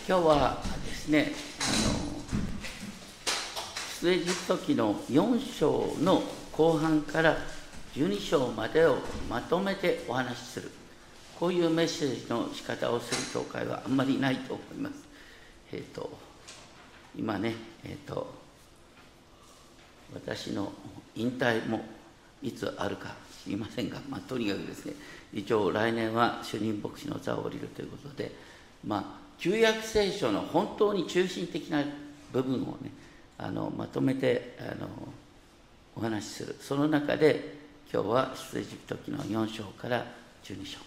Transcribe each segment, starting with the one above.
今日はですね、出エジプト記の4章の後半から12章までをまとめてお話しする、こういうメッセージの仕方をする教会はあんまりないと思います。今ね、私の引退もいつあるか知りませんが、とにかくですね、一応来年は主任牧師の座を降りるということで、旧約聖書の本当に中心的な部分をね、まとめてお話しする。その中で今日は出エジプト記の4章から12章。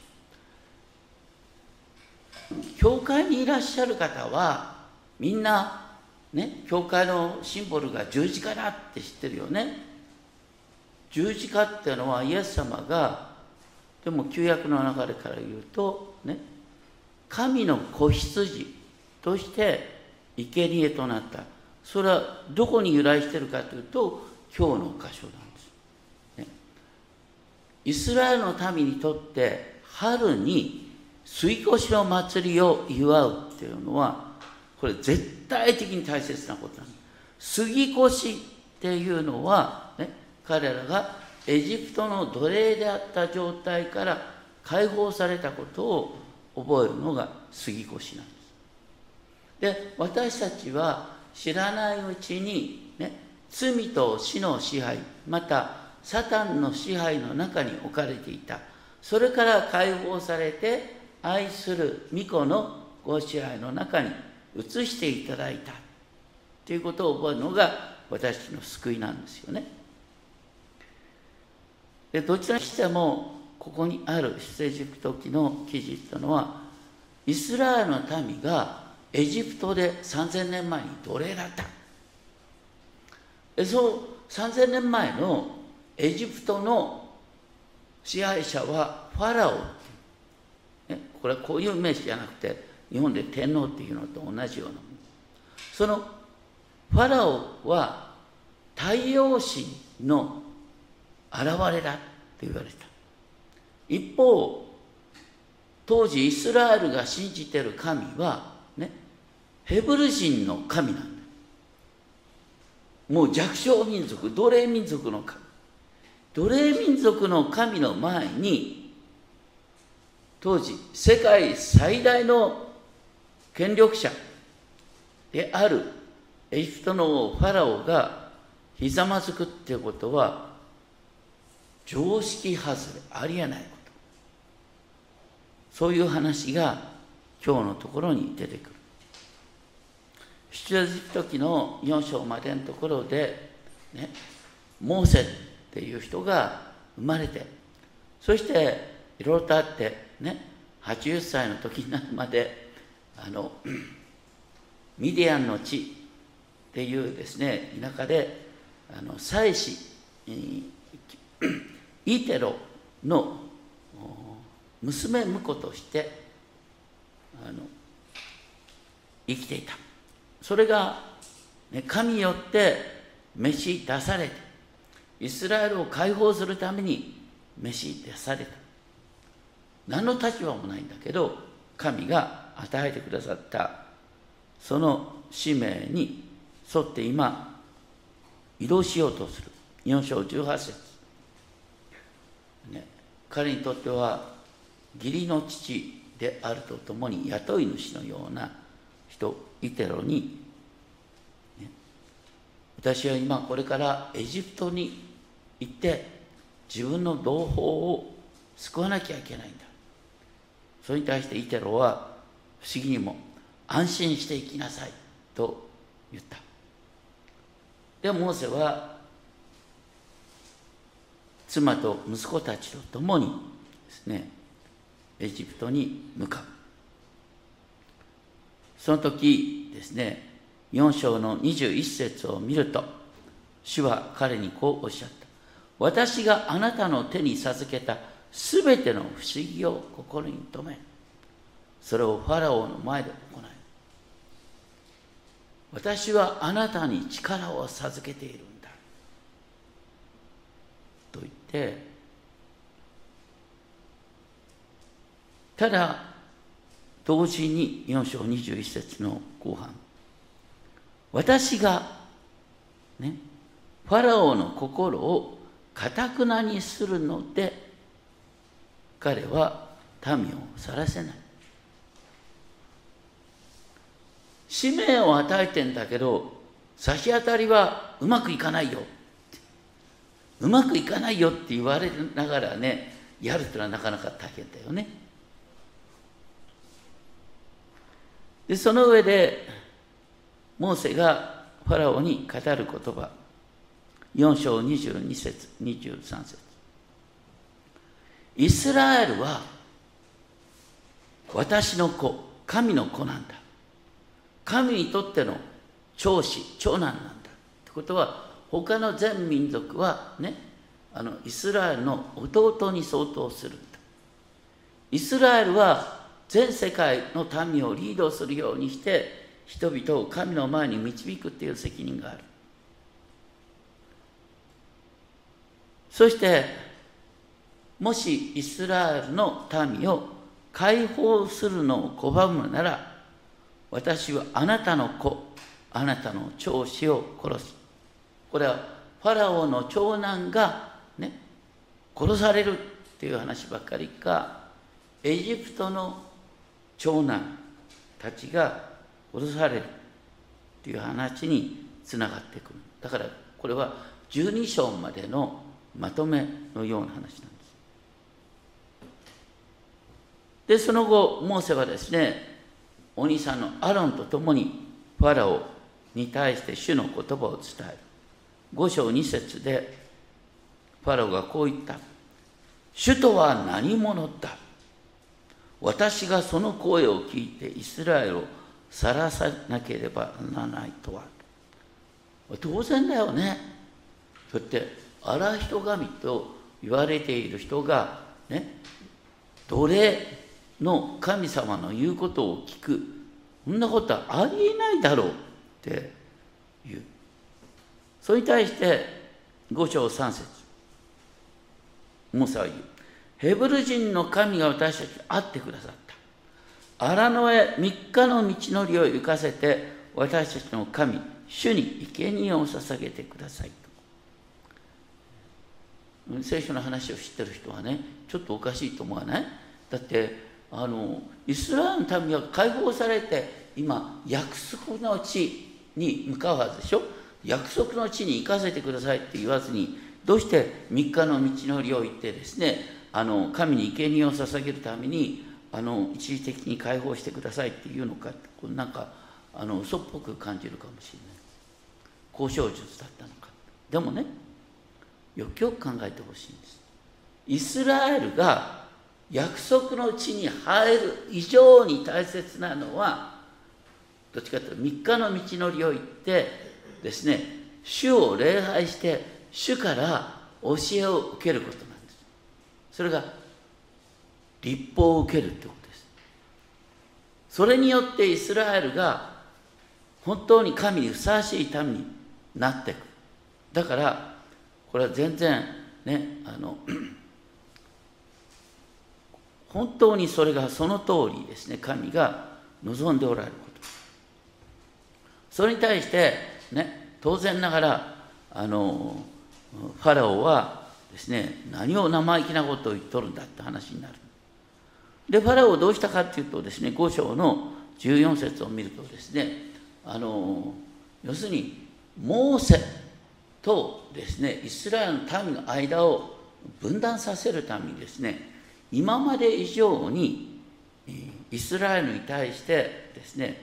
教会にいらっしゃる方はみんなね、教会のシンボルが十字架だって知ってるよね。十字架っていうのはイエス様が、でも旧約の流れから言うとね、神の子羊として生贄となった。それはどこに由来しているかというと、今日の箇所なんです、ね。イスラエルの民にとって春に杉越の祭りを祝うっていうのは、これ絶対的に大切なことなんです。杉越っていうのは、ね、彼らがエジプトの奴隷であった状態から解放されたことを覚えるのが杉越なんです。で、私たちは知らないうちに、ね、罪と死の支配、またサタンの支配の中に置かれていた。それから解放されて愛する御子のご支配の中に移していただいたということを覚えるのが私たちの救いなんですよね。で、どちらにしてもここにある出エジプト記の記事というのは、イスラエルの民がエジプトで3000年前に奴隷だった。そう3000年前のエジプトの支配者はファラオ、ね、これはこういう名詞じゃなくて日本で天皇っていうのと同じようなもの。そのファラオは太陽神の現れだって言われた。一方、当時イスラエルが信じている神は、ね、ヘブル人の神なんだ。もう弱小民族、奴隷民族の神。奴隷民族の神の前に、当時世界最大の権力者であるエジプトのファラオがひざまずくっていうことは常識外れ、ありえないこと。そういう話が今日のところに出てくる。出エジプト記の4章までのところで、ね、モーセっていう人が生まれて、そしていろいろとあってね、80歳の時になるまでミディアンの地っていうですね、田舎で祭司イテロの娘婿として生きていた。それが、ね、神によって召し出されて、イスラエルを解放するために召し出された。何の立場もないんだけど、神が与えてくださったその使命に沿って今移動しようとする。4章18節、ね、彼にとっては義理の父であるとともに雇い主のような人、イテロに、ね、私は今これからエジプトに行って自分の同胞を救わなきゃいけないんだ。それに対してイテロは不思議にも安心していきなさいと言った。でもモーセは妻と息子たちと共にですね、エジプトに向かう。その時ですね、4章の21節を見ると、主は彼にこうおっしゃった。私があなたの手に授けたすべての不思議を心に留め、それをファラオの前で行い、私はあなたに力を授けているんだと言って、ただ同時に4章21節の後半、私がねファラオの心を頑なにするので彼は民を去らせない。使命を与えてんだけど差し当たりはうまくいかないよ、うまくいかないよって言われながらねやるってのはなかなか大変だよね。でその上でモーセがファラオに語る言葉、4章22節23節、イスラエルは私の子、神の子なんだ、神にとっての長子、長男なんだってことは、他の全民族はねイスラエルの弟に相当するんだ。イスラエルは全世界の民をリードするようにして人々を神の前に導くっていう責任がある。そしてもしイスラエルの民を解放するのを拒むなら、私はあなたの子、あなたの長子を殺す。これはファラオの長男がね殺されるっていう話ばっかりか、エジプトの長男たちが殺されるっていう話につながってくる。だからこれは12章までのまとめのような話なんです。でその後モーセはですね、お兄さんのアロンと共にファラオに対して主の言葉を伝える。5章2節でファラオがこう言った。主とは何者だ。私がその声を聞いてイスラエルを去らさなければならないとは。当然だよね。そうやって荒人神と言われている人がね、奴隷の神様の言うことを聞く、そんなことはありえないだろうって言う。それに対して5章3節、モーセは言う。ヘブル人の神が私たちに会ってくださった。荒野へ3日の道のりを行かせて、私たちの神、主に生贄を捧げてくださいと。聖書の話を知ってる人はね、ちょっとおかしいと思わない？だってイスラエルの民は解放されて、今約束の地に向かうはずでしょ。約束の地に行かせてくださいって言わずに、どうして3日の道のりを行ってですね、神に生贄を捧げるために一時的に解放してくださいっていうのか、なんか嘘っぽく感じるかもしれない。交渉術だったのか。でもね、よくよく考えてほしいんです。イスラエルが約束の地に入る以上に大切なのは、どっちかというと3日の道のりを行ってですね、主を礼拝して主から教えを受けることなんです。それが律法を受けるということです。それによってイスラエルが本当に神にふさわしい民になっていく。だからこれは全然ね、本当にそれがその通りですね、神が望んでおられること。それに対してね、当然ながらファラオはですね、何を生意気なことを言っとるんだって話になる。でファラオをどうしたかっていうとですね、5章の14節を見るとですね、要するにモーセとですね、イスラエルの民の間を分断させるためにですね、今まで以上にイスラエルに対してですね、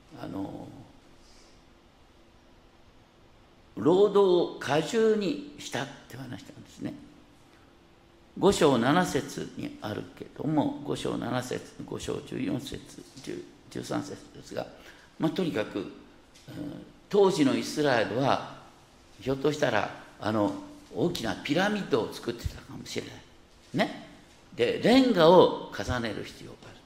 労働を過重にしたって話なんですね。5章7節にあるけども、5章7節、5章14節、13節ですが、とにかく、当時のイスラエルはひょっとしたら大きなピラミッドを作ってたかもしれないね。でレンガを重ねる必要がある。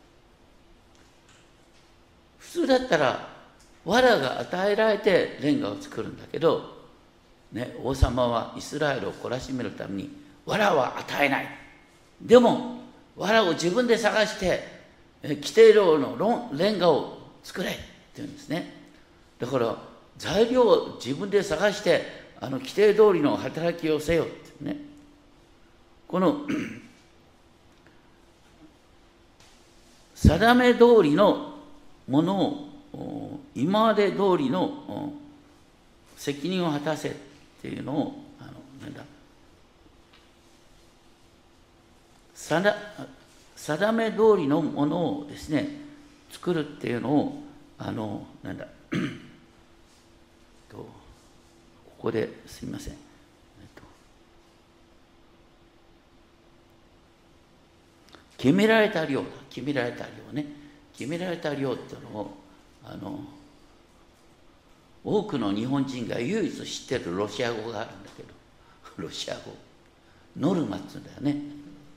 普通だったら藁が与えられてレンガを作るんだけど、ね、王様はイスラエルを懲らしめるために藁は与えない。でも藁を自分で探して規定量のレンガを作れって言うんですね。だから材料を自分で探して規定通りの働きをせよってね。この定め通りのものを今まで通りの責任を果たせっていうのを定め通りのものをですね作るっていうのをここですみません、決められた量っていうのを多くの日本人が唯一知ってるロシア語があるんだけど、ロシア語ノルマって言うんだよね。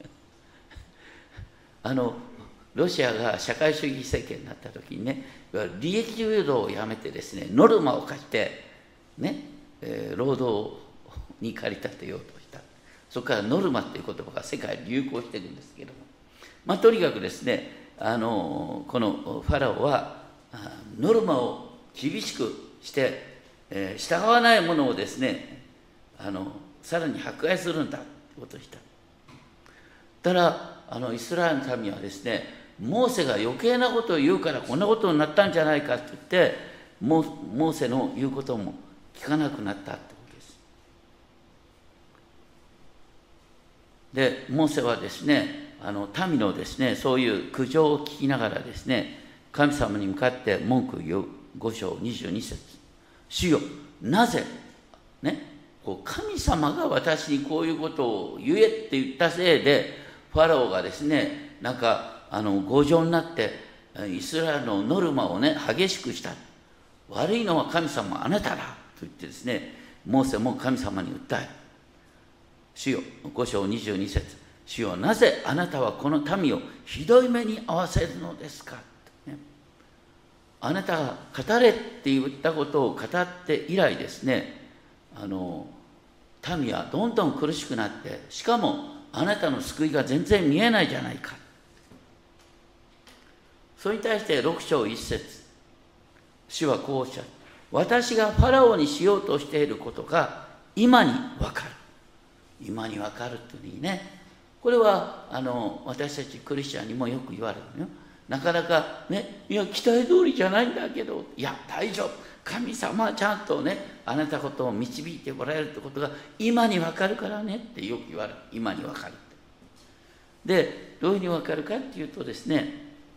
ロシアが社会主義政権になった時にね、利益誘導をやめてですね、ノルマを課してね、労働に駆り立てようとした。そこからノルマっていう言葉が世界に流行してるんですけども、とにかくですね、このファラオはノルマを厳しくして、従わないものをですね、さらに迫害するんだということをした。ただイスラエルの民はですね、モーセが余計なことを言うからこんなことになったんじゃないかって言ってモーセの言うことも聞かなくなったってことです。でモーセはですね、民のですねそういう苦情を聞きながらですね、神様に向かって文句を言う。5章22節、主よなぜね、神様が私にこういうことを言えって言ったせいでファラオがですね、なんか強情になってイスラエルのノルマをね激しくした。悪いのは神様あなただと言ってですね、モーセも神様に訴え、主よ5章22節、主よなぜあなたはこの民をひどい目に遭わせるのですか、ね、あなたが語れって言ったことを語って以来ですね、民はどんどん苦しくなって、しかもあなたの救いが全然見えないじゃないか。それに対して6章1節、主はこうおっしゃる。私がファラオにしようとしていることが今に分かる。今に分かるというね、これは私たちクリスチャンにもよく言われるのよ。なかなかね、いや期待通りじゃないんだけど、いや大丈夫、神様はちゃんとねあなたことを導いておられるってことが今に分かるからねってよく言われる。今に分かるってで、どういうふうに分かるかっていうとですね、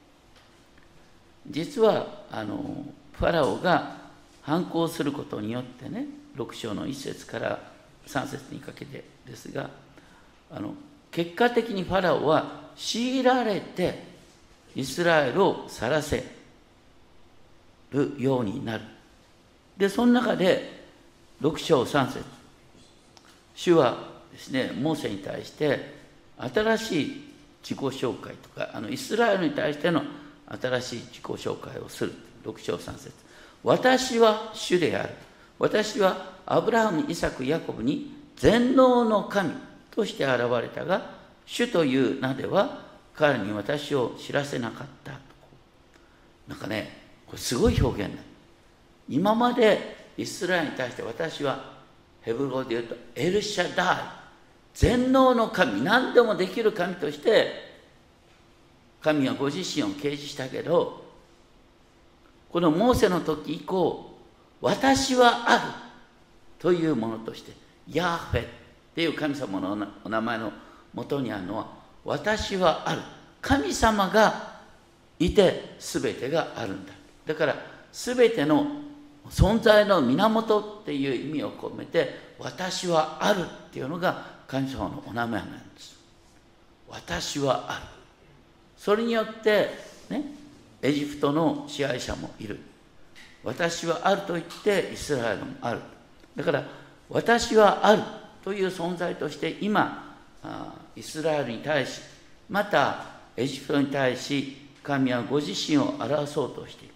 実はファラオが反抗することによってね、6章の1節から3節にかけてですが、結果的にファラオは強いられてイスラエルを去らせるようになる。でその中で6章3節、主はですねモーセに対して新しい自己紹介とかイスラエルに対しての新しい自己紹介をする。6章3節、私は主である。私はアブラハム、イサク、ヤコブに全能の神として現れたが、主という名では彼に私を知らせなかった。なんかね、これすごい表現だ。今までイスラエルに対して私はヘブル語で言うとエルシャダイ、全能の神、何でもできる神として神はご自身を掲示したけど、このモーセの時以降、私はあるというものとしてヤーフェっていう神様のお名前の元にあるのは私はある、神様がいて全てがあるんだ。だから全ての存在の源っていう意味を込めて私はあるっていうのが神様のお名前なんです。私はある。それによってね、エジプトの支配者もいる。私はあると言ってイスラエルもある。だから私はあるという存在として今イスラエルに対し、またエジプトに対し神はご自身を表そうとしてい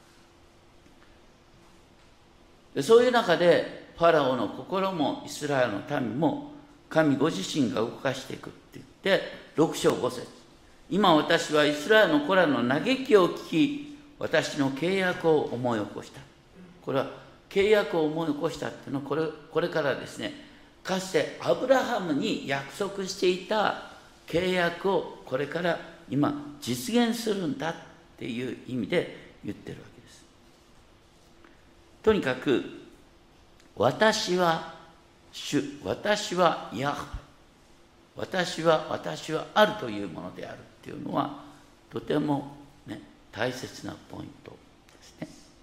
る。そういう中でファラオの心もイスラエルの民も神ご自身が動かしていくって言って、6章5節、 今私はイスラエルの子らの嘆きを聞き、私の契約を思い起こした。これは契約を思い起こしたっていうのはこれからですね、かつてアブラハムに約束していた契約をこれから今実現するんだっていう意味で言ってるわけです。とにかく私は主、私はヤハウェ、私はあるというものであるっていうのはとても、ね、大切なポイントですね。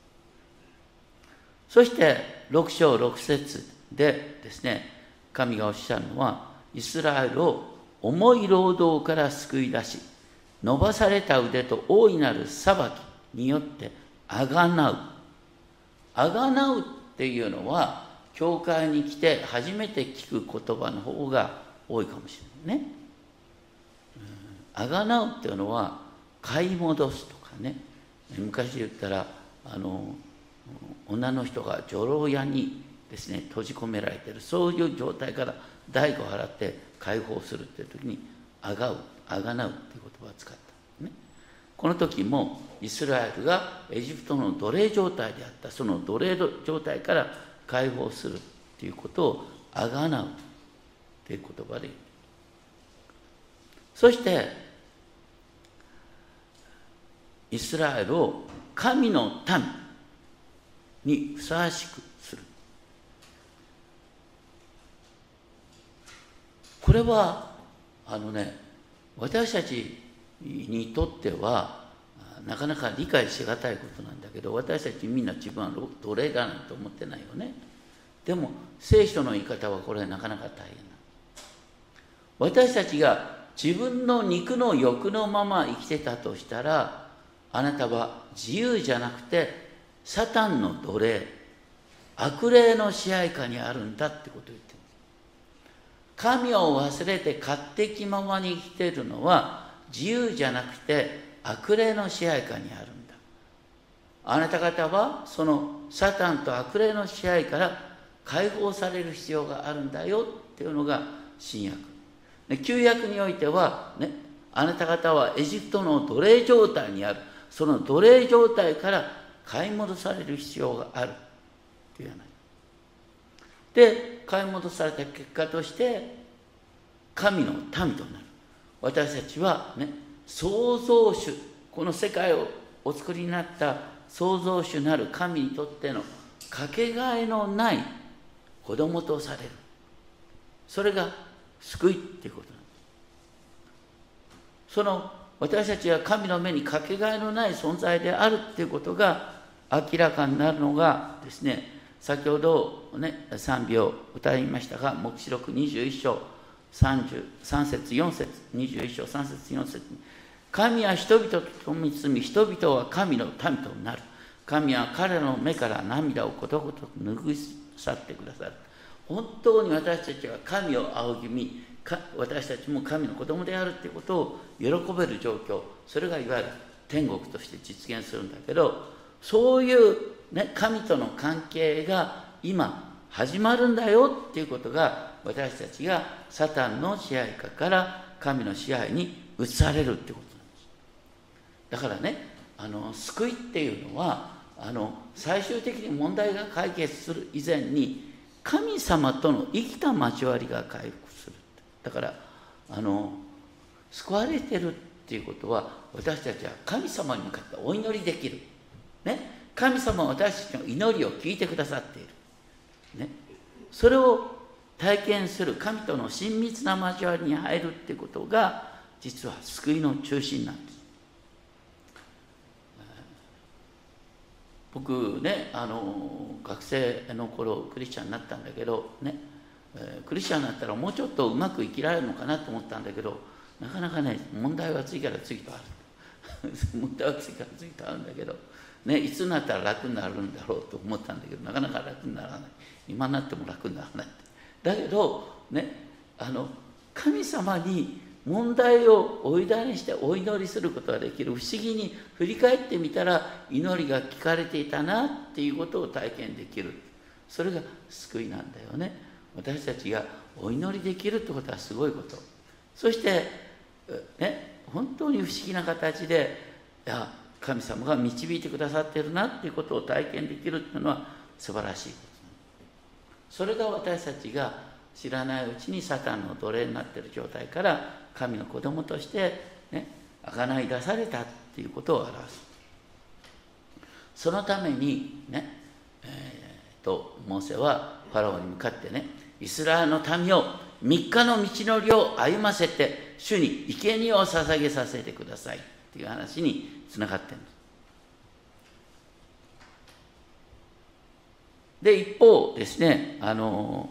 そして6章6節でですね、神がおっしゃるのは、イスラエルを重い労働から救い出し、伸ばされた腕と大いなる裁きによってあがなう。あがなうっていうのは、教会に来て初めて聞く言葉の方が多いかもしれないね。あがなうっていうのは、買い戻すとかね、昔言ったら女の人が女郎屋にですね閉じ込められている、そういう状態から代価を払って解放するっていう時にあがなうっていう言葉を使ったね。この時もイスラエルがエジプトの奴隷状態であった、その奴隷状態から解放するっていうことをあがなうっていう言葉で言う。そしてイスラエルを神の民にふさわしくする。これは私たちにとってはなかなか理解しがたいことなんだけど、私たちみんな自分は奴隷だなんて思ってないよね。でも聖書の言い方はこれなかなか大変な。私たちが自分の肉の欲のまま生きてたとしたら、あなたは自由じゃなくてサタンの奴隷、悪霊の支配下にあるんだってことを言ってる。神を忘れて勝手気ままに生きているのは自由じゃなくて悪霊の支配下にあるんだ。あなた方はそのサタンと悪霊の支配から解放される必要があるんだよっていうのが新約。旧約においてはね、あなた方はエジプトの奴隷状態にある、その奴隷状態から買い戻される必要があるっていう話で、買い戻された結果として神の民となる。私たちはね、創造主、この世界をお作りになった創造主なる神にとってのかけがえのない子供とされる。それが救いっていうことなんです。その私たちが神の目にかけがえのない存在であるっていうことが明らかになるのがですね、先ほどね賛美を歌いましたが、黙示録21章3節4節21章3節4節に、神は人々と共に住み、人々は神の民となる。神は彼らの目から涙をことごとく拭い去ってくださる。本当に私たちは神を仰ぎ見、私たちも神の子供であるということを喜べる状況、それがいわゆる天国として実現するんだけど、そういう、ね、神との関係が今始まるんだよっていうことが、私たちがサタンの支配下から神の支配に移されるってことなんです。だからね、救いっていうのは最終的に問題が解決する以前に神様との生きた交わりが回復する。だから救われてるっていうことは、私たちは神様に向かってお祈りできる、ね、神様は私たちの祈りを聞いてくださっている、ね、それを体験する神との親密な交わりに入るっていうことが実は救いの中心なんです。僕ね、学生の頃クリスチャンになったんだけどね、クリスチャンになったらもうちょっとうまく生きられるのかなと思ったんだけど、なかなかね、問題は次から次とある問題は次から次とあるんだけど、ね、いつになったら楽になるんだろうと思ったんだけど、なかなか楽にならない。今になっても楽にならない。だけどね、神様に問題をお委ねしてお祈りすることができる。不思議に振り返ってみたら祈りが聞かれていたなっていうことを体験できる。それが救いなんだよね。私たちがお祈りできるってことはすごいこと。そして、ね、 本当に不思議な形で、いや、神様が導いてくださっているなっていうことを体験できるっていうのは素晴らしいこと。それが私たちが知らないうちにサタンの奴隷になっている状態から神の子供としてね、贖い出されたっていうことを表す。そのためにね、モーセはファラオに向かってね、イスラエルの民を3日の道のりを歩ませて主に生贄を捧げさせてくださいっていう話につながってるんです。で、一方ですね、6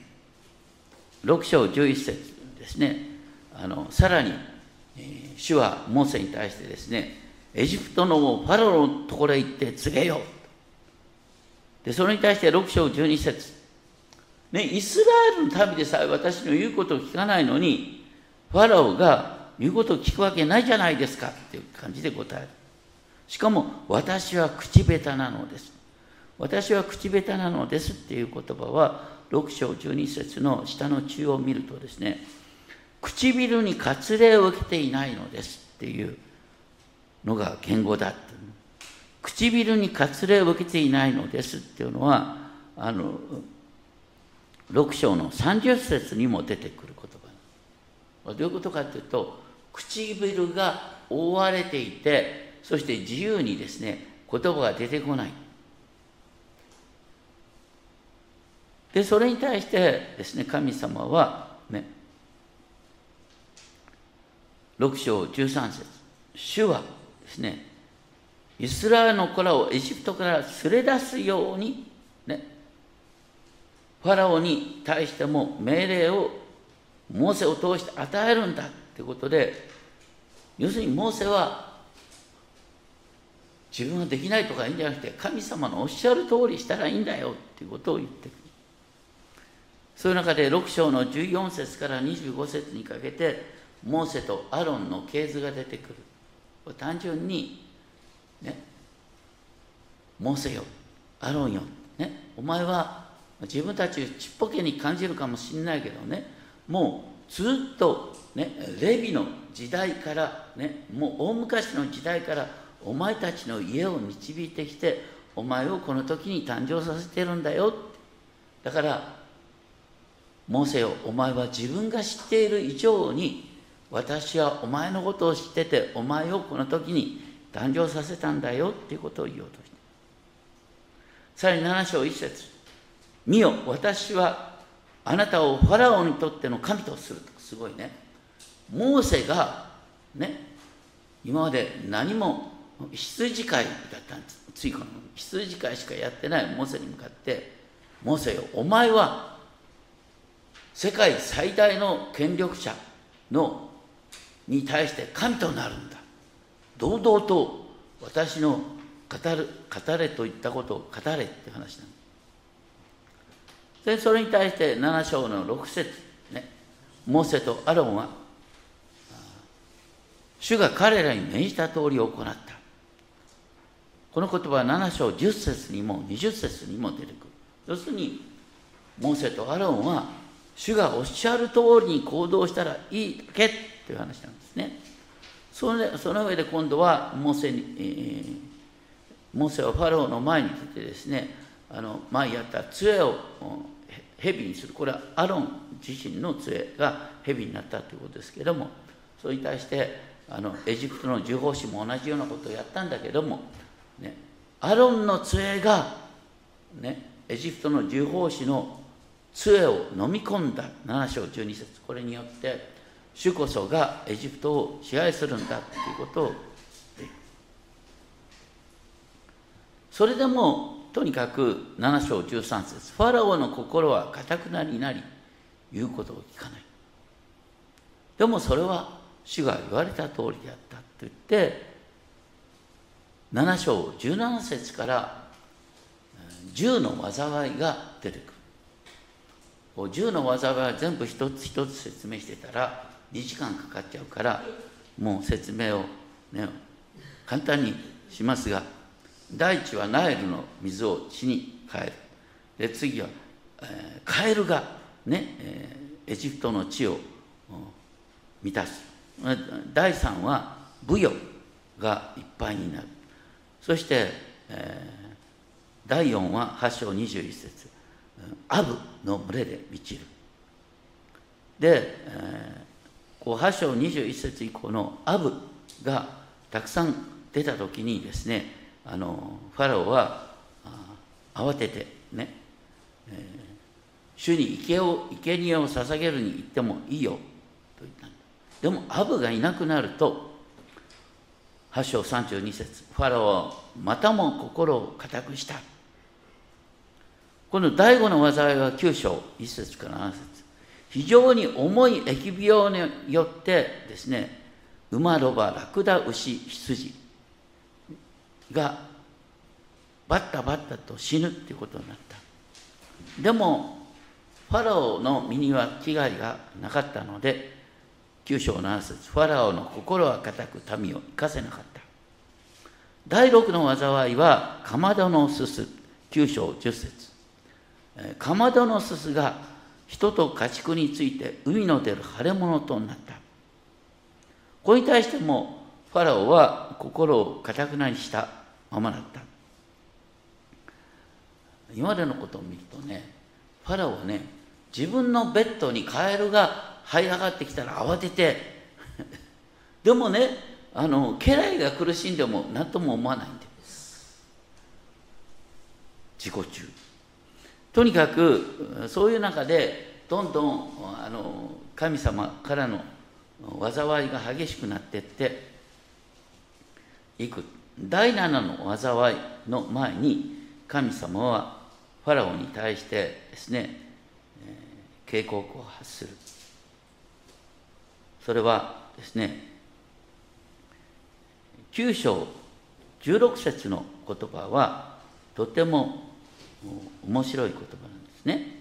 章11節ですね、さらに、主はモーセに対してですね、エジプトのファラオのところへ行って告げよう。で、それに対して6章12節、ね、イスラエルの民でさえ私の言うことを聞かないのに、ファラオが言うことを聞くわけないじゃないですかっていう感じで答える。しかも、私は口下手なのです。私は口下手なのですっていう言葉は、6章12節の下の中を見るとですね、唇に割礼を受けていないのですっていうのが言語だって。唇に割礼を受けていないのですっていうのは、6章の30節にも出てくる言葉。どういうことかというと、唇が覆われていて、そして自由にですね、言葉が出てこない。で、それに対してですね、神様はね、6章13節、主はですね、イスラエルの子らをエジプトから連れ出すようにね、ファラオに対しても命令をモーセを通して与えるんだということで、要するにモーセは自分はできないとかいいんじゃなくて、神様のおっしゃる通りしたらいいんだよということを言ってくる。そういう中で6章の14節から25節にかけて、モーセとアロンの系図が出てくる。単純にね、モーセよ、アロンよ、ね、お前は自分たちをちっぽけに感じるかもしれないけどね、もうずっと、ね、レビの時代から、ね、もう大昔の時代からお前たちの家を導いてきて、お前をこの時に誕生させてるんだよ。だからモーセよ、お前は自分が知っている以上に私はお前のことを知ってて、お前をこの時に誕生させたんだよっていうことを言おうとして、さらに7章1節、見よ、私はあなたをファラオにとっての神とすると。すごいね。モーセがね、今まで何も羊飼いだったんです。ついこの羊飼いしかやってないモーセに向かって、モーセよ、お前は世界最大の権力者のに対して神となるんだ。堂々と私の語れといったことを語れって話なんです。で、それに対して7章の6節ね、モーセとアロンは主が彼らに命じた通りを行った。この言葉は7章10節にも20節にも出てくる。要するにモーセとアロンは主がおっしゃる通りに行動したらいいだけという話なんですね。その上で今度はモーセはファラオの前に出てですね、前やった杖を蛇にする。これはアロン自身の杖が蛇になったということですけれども、それに対してエジプトの従奉使も同じようなことをやったんだけども、ね、アロンの杖が、ね、エジプトの従奉使の杖を飲み込んだ。7章12節、これによって主こそがエジプトを支配するんだということを言って、それでもとにかく7章13節、ファラオの心は堅くなりなり言うことを聞かない。でもそれは主が言われた通りであったと言って、7章17節から10の災いが出てくる。10の災いは全部一つ一つ説明してたら2時間かかっちゃうから、もう説明を、ね、簡単にしますが、第一はナイルの水を地に変える。で、次は、カエルが、ね、エジプトの地を満たす。 第3はブヨがいっぱいになる。そして、第4は8章21節、アブの群れで満ちる。で、8章21節以降のアブがたくさん出たときにですね、ファラオは慌ててね、主に生贄を捧げるに行ってもいいよと言ったんだ。でもアブがいなくなると、8章32節、ファラオはまたも心を固くした。この第5の災いは9章1節から7節、非常に重い疫病によってですね、馬、ロバ、ラクダ、牛、羊がバッタバッタと死ぬっていうことになった。でもファラオの身には危害がなかったので、9章7節、ファラオの心は固く民を生かせなかった。第6の災いはかまどのすす、9章10節、かまどのすすが人と家畜について海の出る腫れ物となった。これに対してもファラオは心を固くなにしたままだった。今までのことを見るとね、ファラオはね、自分のベッドにカエルが這い上がってきたら慌ててでもね、家来が苦しんでも何とも思わないんで、自己中。とにかくそういう中でどんどん神様からの災いが激しくなっていっていく。第7の災いの前に神様はファラオに対してですね、警告を発する。それはですね、9章16節の言葉はとても面白い言葉なんですね。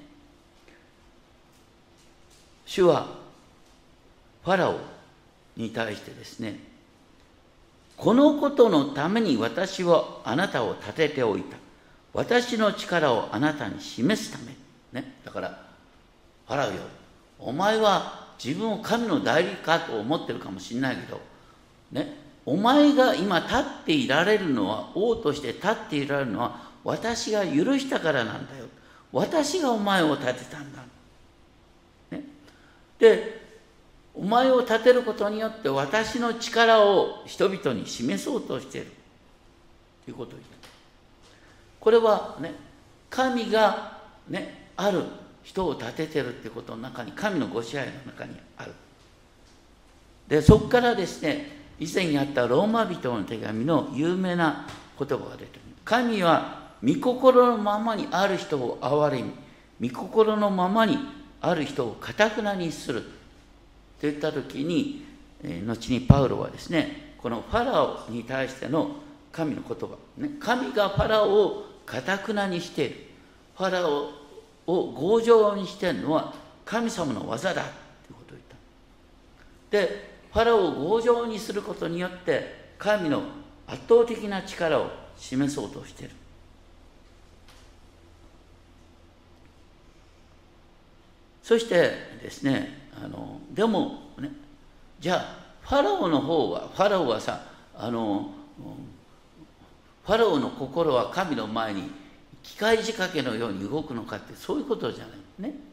主はファラオに対してですね、このことのために私はあなたを立てておいた。私の力をあなたに示すため。ね、だからファラオよ、お前は自分を神の代理かと思ってるかもしれないけど、ね、お前が今立っていられるのは、王として立っていられるのは私が許したからなんだよ。私がお前を立てたんだ。ね、で、お前を立てることによって私の力を人々に示そうとしているということを言った。これはね、神がね、ある人を立ててるっていうことの中に、神のご支配の中にある。で、そこからですね、以前にあったローマ人の手紙の有名な言葉が出てる。神は御心のままにある人を憐れみ、御心のままにある人を堅くなにすると言ったときに、後にパウロはですね、このファラオに対しての神の言葉、ね、神がファラオを堅くなにしている、ファラオを強情にしているのは神様の技だということを言った。で、ファラオを強情にすることによって神の圧倒的な力を示そうとしている。そしてですね、でもね、じゃあファラオの方は、ファラオはさ、ファラオの心は神の前に機械仕掛けのように動くのかって、そういうことじゃないね。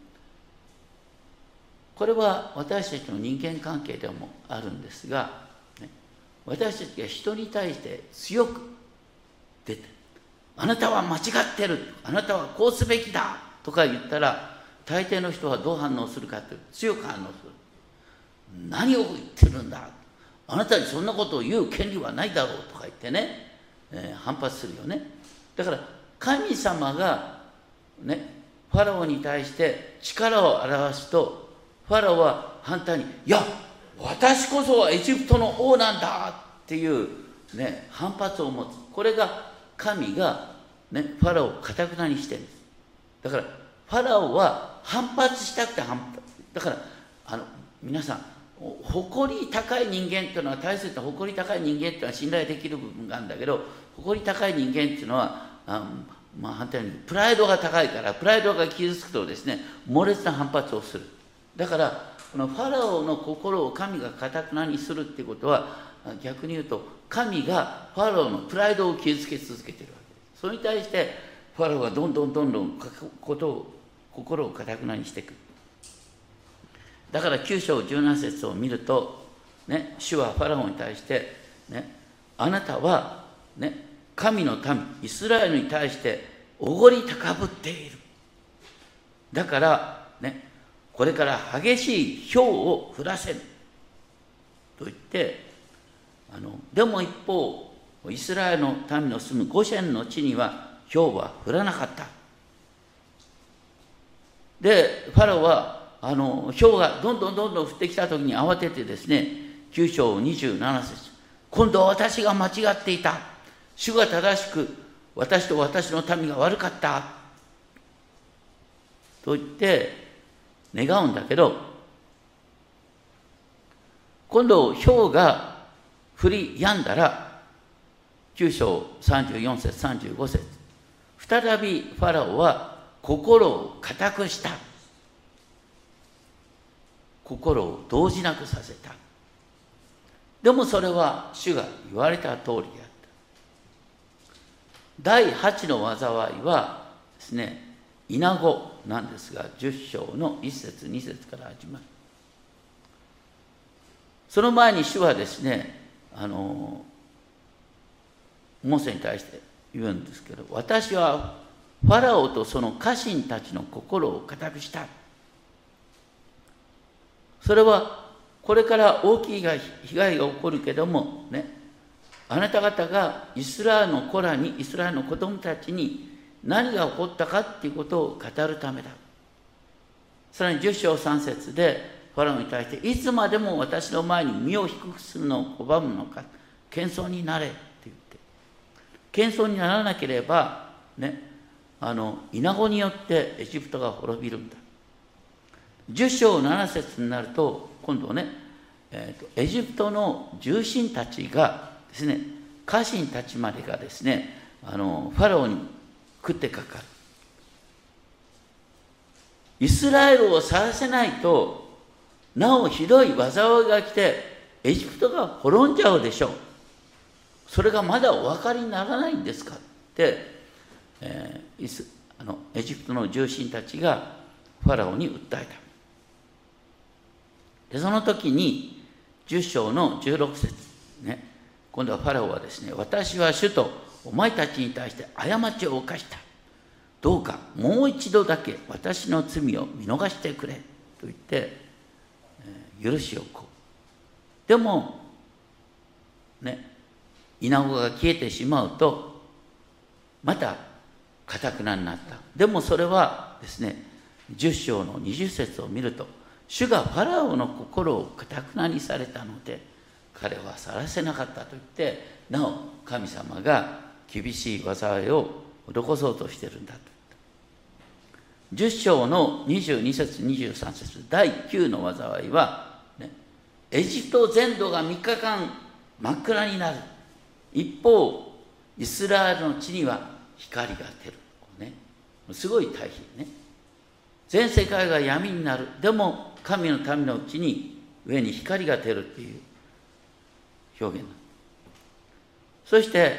これは私たちの人間関係でもあるんですが、ね、私たちが人に対して強く出て、あなたは間違ってる、あなたはこうすべきだとか言ったら、大抵の人はどう反応するかというと、強く反応する。何を言ってるんだ、あなたにそんなことを言う権利はないだろうとか言ってね、反発するよね。だから神様がね、ファラオに対して力を表すと、ファラオは反対に、いや私こそはエジプトの王なんだっていうね、反発を持つ。これが神がね、ファラオを堅くなにしてるんです。だからファラオは反発したくて反発。だから皆さん、誇り高い人間っていうのは、大切な誇り高い人間っていうのは信頼できる部分があるんだけど、誇り高い人間っていうのは反対にプライドが高いから、プライドが傷つくとですね、猛烈な反発をする。だからこのファラオの心を神が堅くなにするっていうことは、逆に言うと神がファラオのプライドを傷つけ続けているわけです。それに対してファラオはどんどん心を堅くなにしていく。だから9章17節を見ると、ね、主はファラオに対して、ね、あなたは、ね、神の民イスラエルに対しておごり高ぶっている。だからね、これから激しい雹を降らせると言って、でも一方イスラエルの民の住むゴシェンの地には雹は降らなかった。でファラオは雹がどんどん降ってきた時に慌ててですね、9章27節、今度は私が間違っていた、主が正しく私と私の民が悪かったと言って願うんだけど、今度雹が降り止んだら9章34節35節、再びファラオは心を固くした。心を動じなくさせた。でもそれは主が言われた通りであった。第8の災いはですね、イナゴなんですが、10章の1節2節から始まる。その前に主はですね、モーセに対して言うんですけど、私はファラオとその家臣たちの心を固くした。それはこれから大きい被害が起こるけどもね、あなた方がイスラエルの子らに、イスラエルの子供たちに何が起こったかっていうことを語るためだ。さらに10章3節でファラオに対して、いつまでも私の前に身を低くするのを拒むのか、謙遜になれって言って、謙遜にならなければね、イナゴによってエジプトが滅びるんだ。10章7節になると今度ね、エジプトの重臣たちがですね、家臣たちまでがですね、ファラオに食ってかかる。イスラエルを去らせないとなおひどい災いが来てエジプトが滅んじゃうでしょう。それがまだお分かりにならないんですかって、エジプトの重臣たちがファラオに訴えた。でその時に10章の16節ね、今度はファラオはですね、私は主とお前たちに対して過ちを犯した。どうかもう一度だけ私の罪を見逃してくれと言って、許しをこう。でもね、イナゴが消えてしまうとまた堅くなになった。でもそれはですね、10章の20節を見ると、主がファラオの心を堅くなにされたので彼は去らせなかったと言って、なお神様が厳しい災いを施そうとしているんだと言った。10章の22節23節、第9の災いは、ね、エジプト全土が3日間真っ暗になる。一方イスラエルの地には光が照る、ね、すごい対比ね。全世界が闇になる。でも神の民のうちに上に光が照るっていう表現だ。そして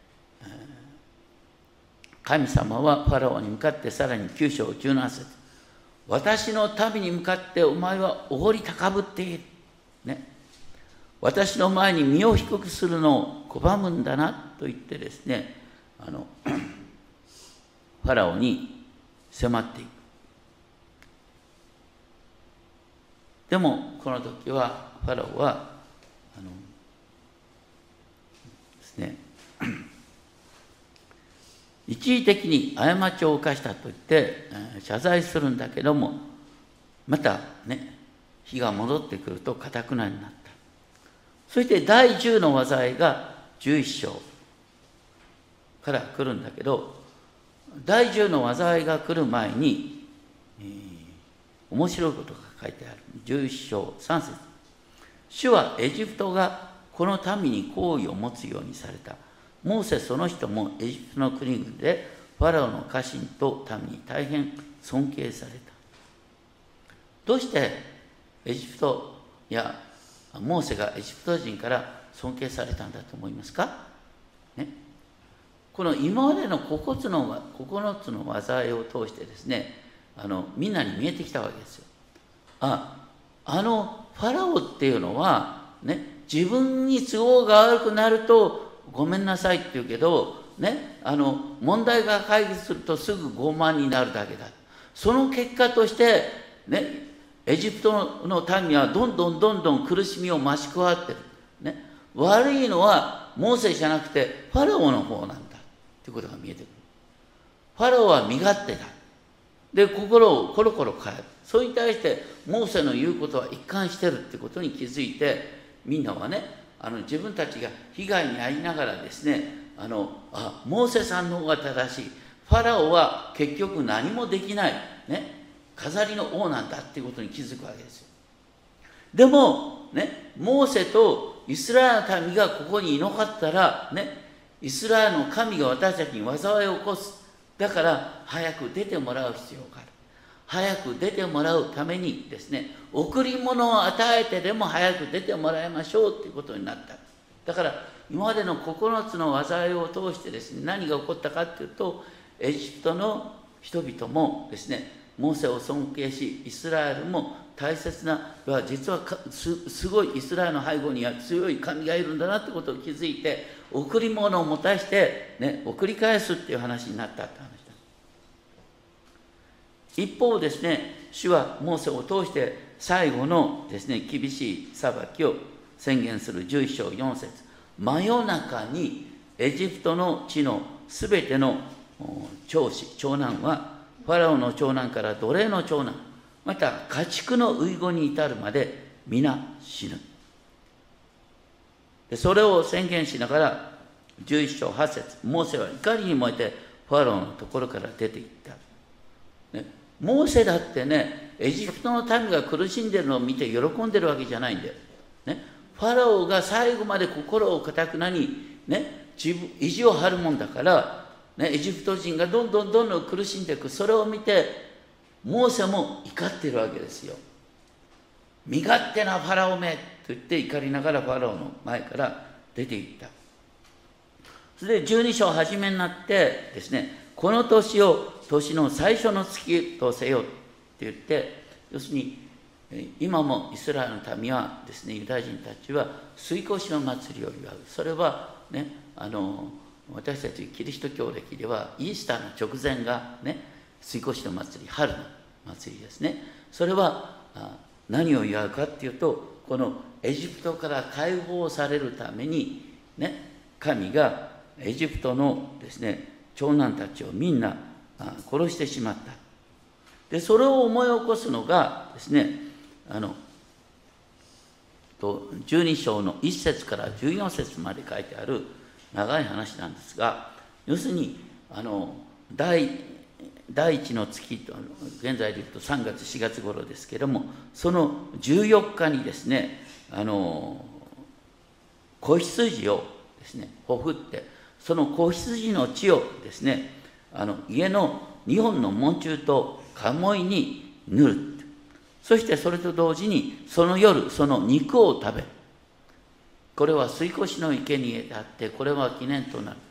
神様はファラオに向かってさらに9章17節、私の民に向かってお前はおごり高ぶっている、ね、私の前に身を低くするのを拒むんだなと言ってですね、ファラオに迫っていく。でもこの時はファラオはですね、一時的に過ちを犯したと言って謝罪するんだけども、またね、日が戻ってくると堅くなになった。そして第10の災いが11章から来るんだけど、第10の災いが来る前に、面白いことが書いてある。11章3節、主はエジプトがこの民に好意を持つようにされた。モーセその人もエジプトの国々でファラオの家臣と民に大変尊敬された。どうしてエジプトやモーセがエジプト人から尊敬されたんだと思いますか、ね、この今までの9つの災いを通してですね、みんなに見えてきたわけですよ。ファラオっていうのは、ね、自分に都合が悪くなるとごめんなさいって言うけど、ね、問題が解決するとすぐ傲慢になるだけだ。その結果として、ね、エジプトの民はどんどん苦しみを増し加わってる、ね、悪いのはモーセじゃなくてファラオの方なんだということが見えてくる。ファラオは身勝手だ。で、心をコロコロ変える。それに対してモーセの言うことは一貫してるってことに気づいて、みんなはね、自分たちが被害に遭いながらですね、モーセさんの方が正しい。ファラオは結局何もできない、ね、飾りの王なんだっていうことに気づくわけですよ。でも、ね、モーセとイスラエルの民がここにいなかったら、ね、イスラエルの神が私たちに災いを起こす。だから早く出てもらう必要がある。早く出てもらうためにですね、贈り物を与えてでも早く出てもらいましょうということになった。だから今までの9つの災いを通してですね、何が起こったかというと、エジプトの人々もですね、モーセを尊敬し、イスラエルも大切な、実はすごいイスラエルの背後には強い神がいるんだなってことを気づいて、贈り物をもたして、ね、送り返すっていう話になったって話だ。一方ですね、主はモーセを通して最後のですね、厳しい裁きを宣言する11章4節。真夜中にエジプトの地のすべての長男は、ファラオの長男から奴隷の長男、また家畜の遺言に至るまで皆死ぬ。でそれを宣言しながら、11章8節、モーセは怒りに燃えてファラオのところから出て行った。ね、モーセだってね、エジプトの民が苦しんでるのを見て喜んでるわけじゃないんだよ。ね、ファラオが最後まで心を固くなに、ね、意地を張るもんだから、ね、エジプト人がどんどん苦しんでいく。それを見てモーセも怒っているわけですよ。身勝手なファラオめと言って怒りながらファラオの前から出て行った。それで12章初めになってですね、この年を年の最初の月とせよって言って、要するに今もイスラエルの民はですね、ユダヤ人たちは杉越の祭りを祝う。それはね、私たちキリスト教歴ではイースターの直前がね、杉越の祭り、春の祭りですね。それは何を祝うかっていうと、このエジプトから解放されるためにね、神がエジプトのですね、長男たちをみんな殺してしまった。でそれを思い起こすのがですね、12章の1節から14節まで書いてある長い話なんですが、要するに第1の月と、現在でいうと3月4月頃ですけれども、その14日にですね、子羊をですねほふって、その子羊の血をですね、家の2本の門柱と鴨居に塗る。そしてそれと同時にその夜その肉を食べる。これは杉越の生贄であって、これは記念となって、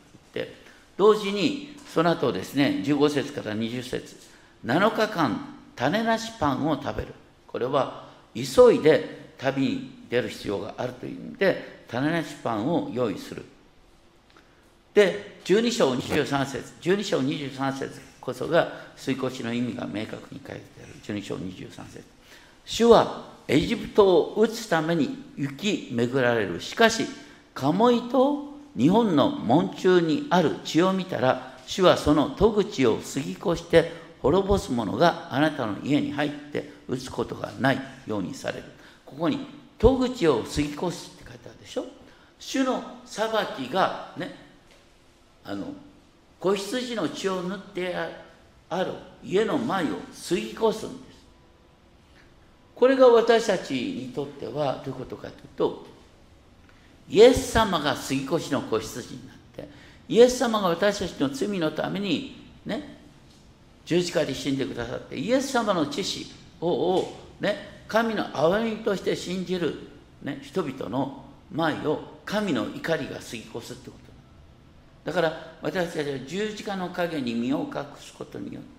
同時にその後ですね、15節から20節、7日間種なしパンを食べる。これは急いで旅に出る必要があるという意味で種なしパンを用意する。で12章23節こそが杉越の意味が明確に書いてある。12章23節、主はエジプトを打つために行き巡られる。しかし鴨居と日本の門柱にある血を見たら、主はその戸口を過ぎ越して滅ぼす者があなたの家に入って打つことがないようにされる。ここに戸口を過ぎ越すって書いてあるでしょ。主の裁きがね、子羊の血を塗ってある家の前を過ぎ越すんです。これが私たちにとってはどういうことかというと、イエス様が杉越の子羊になって、イエス様が私たちの罪のためにね、十字架で死んでくださって、イエス様の血をね、 神の憐れみとして信じる、人々の前を神の怒りが過ぎ越すってことだから、私たちは十字架の陰に身を隠すことによって、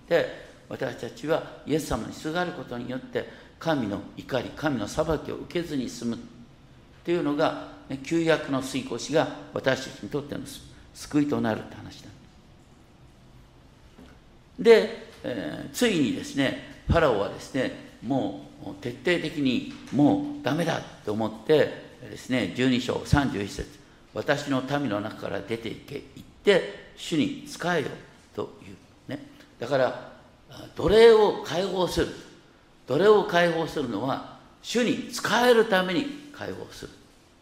私たちはイエス様にすがることによって神の怒り、神の裁きを受けずに済むというのが、旧約の過ぎ越しが私たちにとっての救いとなるって話だ。で、ついにですね、ファラオはですね、もう徹底的にもうダメだと思ってですね、12章31節、私の民の中から出て行け、行って主に仕えよというね。だから奴隷を解放する、奴隷を解放するのは主に仕えるために解放する。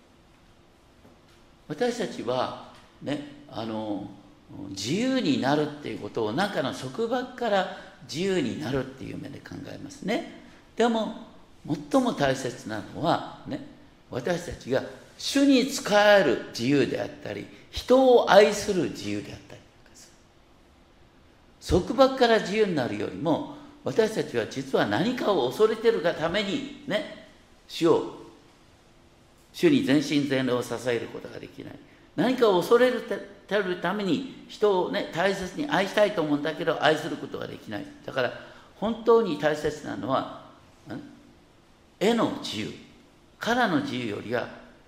私たちはね、自由になるっていうことを何かの束縛から自由になるっていう目で考えますね。でも最も大切なのはね、私たちが主に仕える自由であったり、人を愛する自由であったりする。束縛から自由になるよりも、私たちは実は何かを恐れてるがためにね、主に全身全霊を支えることができない。何かを恐れるために人をね、大切に愛したいと思うんだけど愛することができない。だから本当に大切なのは絵の自由からの自由よりは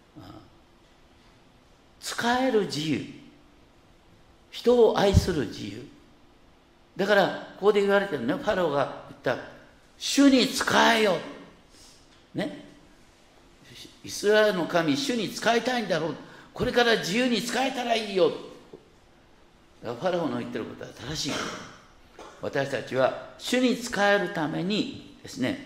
使える自由、人を愛する自由。だからここで言われてるね、ファラオが言った主に仕えよね、イスラエルの神主に仕えたいんだろう、これから自由に仕えたらいいよ。ファラオの言ってることは正しい。私たちは主に仕えるためにですね、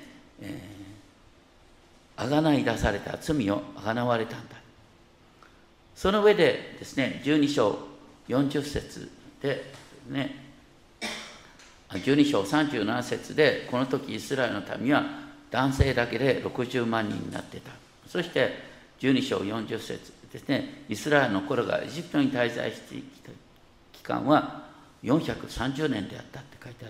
あがない出された罪をあがなわれたんだ。その上でですね、12章40節でね、12章37節で、この時イスラエルの民は男性だけで60万人になっていた。そして12章40節ですね、イスラエルの頃がエジプトに滞在してきた期間は430年であったって書いてあって、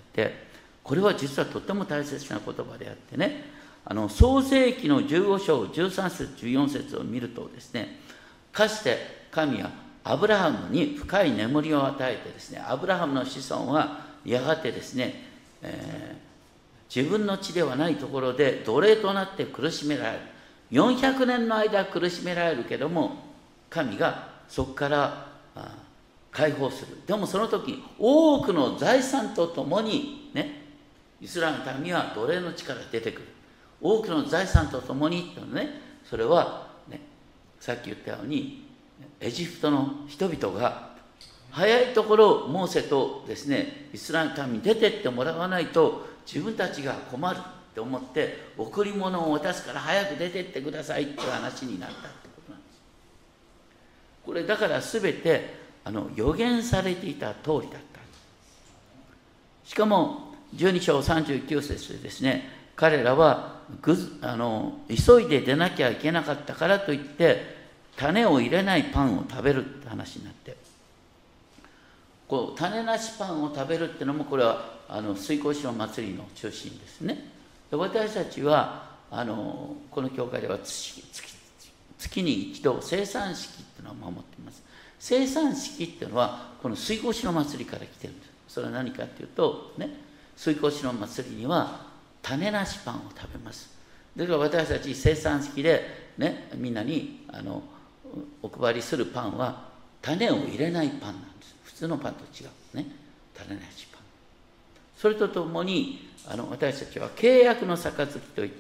これは実はとっても大切な言葉であってね、創世記の15章13節14節を見るとですね、かつて神はアブラハムに深い眠りを与えてですね、アブラハムの子孫はやがてですね、自分の地ではないところで奴隷となって苦しめられる。400年の間苦しめられるけども、神がそこから解放する。でもその時多くの財産とともにね、イスラエルの民は奴隷の地から出てくる。多くの財産とともにってね、それはね、さっき言ったようにエジプトの人々が早いところモーセとですね、イスラエルの民に出てってもらわないと自分たちが困るって思って贈り物を渡すから早く出てってくださいって話になったってことなんです。これだから全て予言されていた通りだった。しかも12章39節でですね、彼らは急いで出なきゃいけなかったからといって種を入れないパンを食べるって話になって、こう種なしパンを食べるっていうのも、これは水越の祭りの中心ですね。で、私たちはこの教会では月に一度生産式っていうのを守っています。生産式っていうのはこの水越の祭りから来てるんです。それは何かっていうとね、水越の祭りには種なしパンを食べます。だから私たち生産式でね、みんなにお配りするパンは種を入れないパンなんです。普通のパンと違うね、種なしパン。それとともに私たちは契約の杯といって、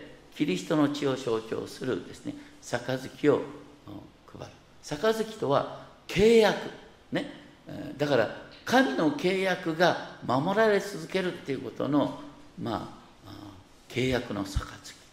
キリストの血を象徴するですね、杯を配る。杯とは契約ね、だから神の契約が守られ続けるっていうことの契約の杯。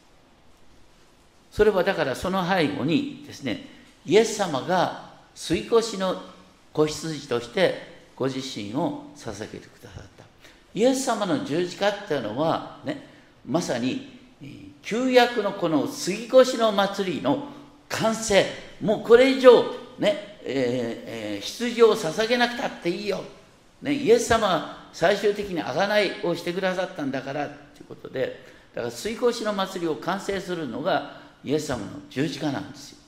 それはだからその背後にですね、イエス様が水越の子羊としてご自身を捧げてくださった。イエス様の十字架っていうのはね、まさに旧約のこの杉越の祭りの完成。もうこれ以上ね、羊を捧げなくたっていいよ、ね、イエス様は最終的に贖いをしてくださったんだからということで、 だから水越の祭りを完成するのがイエス様の十字架なんですよ。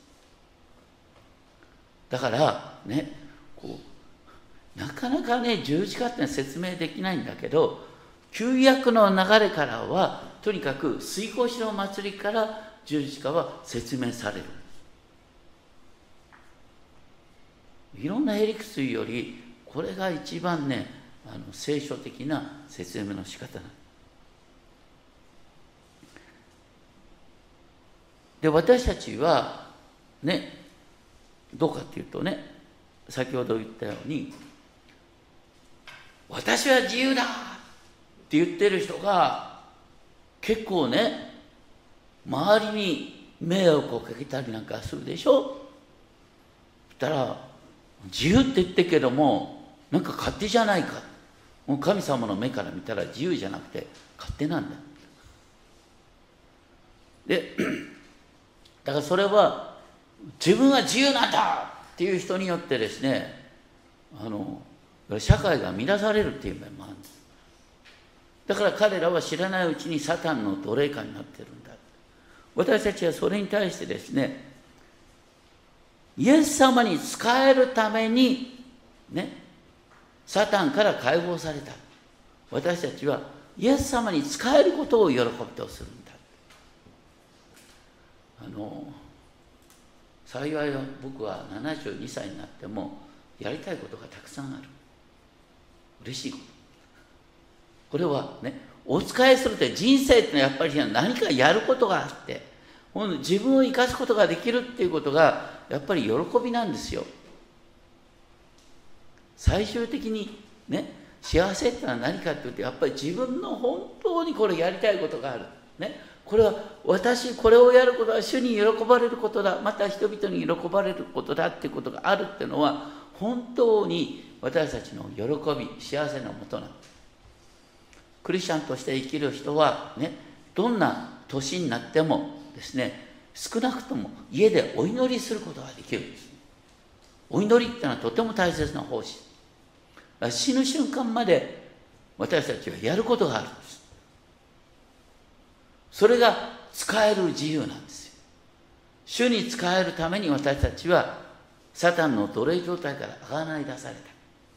だからね、なかなかね、十字架って説明できないんだけど、旧約の流れからはとにかく水越の祭りから十字架は説明される。いろんなへりくつよりこれが一番ね、聖書的な説明の仕方なの。で、私たちはね、どうかっていうとね、先ほど言ったように、私は自由だって言ってる人が結構ね、周りに迷惑をかけたりなんかするでしょ。そしたら、自由って言ってるけども、なんか勝手じゃないか。もう神様の目から見たら自由じゃなくて勝手なんだ。で、だからそれは自分は自由なんだっていう人によってですね、社会が乱されるっていう面もあるんです。だから彼らは知らないうちにサタンの奴隷下になってるんだ。私たちはそれに対してですね、イエス様に仕えるためにね、サタンから解放された。私たちはイエス様に仕えることを喜びとするんだ。幸いは僕は72歳になってもやりたいことがたくさんある。嬉しいこと。これはね、お仕えするって人生ってのはやっぱり何かやることがあって、自分を生かすことができるっていうことがやっぱり喜びなんですよ。最終的にね、幸せってのは何かっていうと、やっぱり自分の本当にこれやりたいことがある。ね、これはこれをやることは主に喜ばれることだ、また人々に喜ばれることだっていうことがあるっていうのは、本当に私たちの喜び、幸せのもとなんです。クリスチャンとして生きる人はね、どんな年になってもですね、少なくとも家でお祈りすることができるんです。お祈りってのはとても大切な奉仕。死ぬ瞬間まで私たちはやることがあるんです。それが使える自由なんですよ。主に使えるために私たちはサタンの奴隷状態からあがない出された。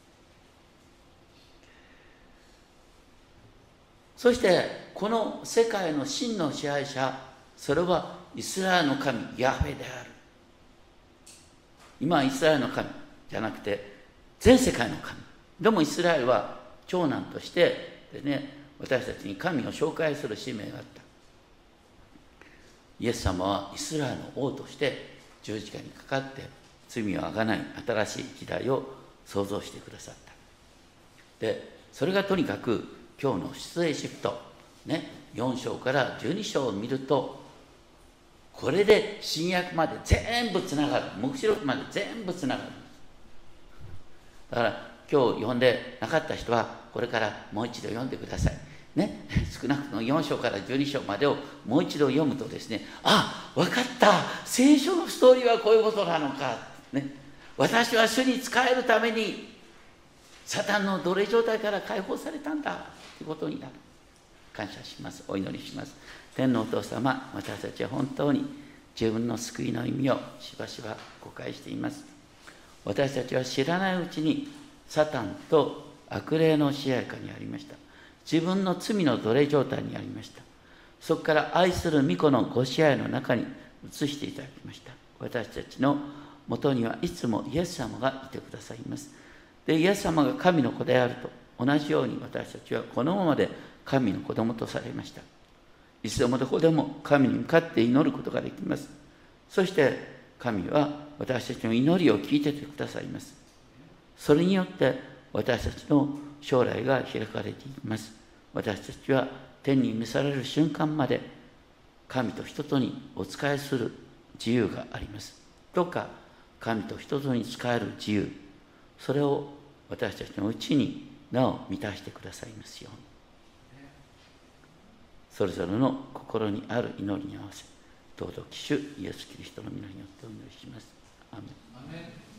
そしてこの世界の真の支配者、それはイスラエルの神ヤフェである。今はイスラエルの神じゃなくて全世界の神。でもイスラエルは長男としてでね、私たちに神を紹介する使命があった。イエス様はイスラエルの王として十字架にかかって罪をあがない新しい時代を創造してくださった。で、それがとにかく今日の出エジプト、ね、4章から12章を見ると、これで新約まで全部つながる。黙示録まで全部つながる。だから今日読んでなかった人はこれからもう一度読んでください。ね、少なくとも4章から12章までをもう一度読むとですね、あ、分かった、聖書のストーリーはこういうことなのか、ね、私は主に仕えるためにサタンの奴隷状態から解放されたんだということになる。感謝します。お祈りします。天のお父様、私たちは本当に自分の救いの意味をしばしば誤解しています。私たちは知らないうちにサタンと悪霊の支配下にありました。自分の罪の奴隷状態にありました。そこから愛する御子のご支配の中に移していただきました。私たちのもとにはいつもイエス様がいてくださいます。で、イエス様が神の子であると同じように私たちはこのままで神の子供とされました。いつでもどこでも神に向かって祈ることができます。そして神は私たちの祈りを聞いててくださいます。それによって私たちの将来が開かれていきます。私たちは天に召される瞬間まで神と人とにお仕えする自由があります。どうか神と人とに仕える自由、それを私たちのうちになお満たしてくださいますように。それぞれの心にある祈りに合わせ、尊き主イエス・キリストの皆によってお祈りします。アーメン。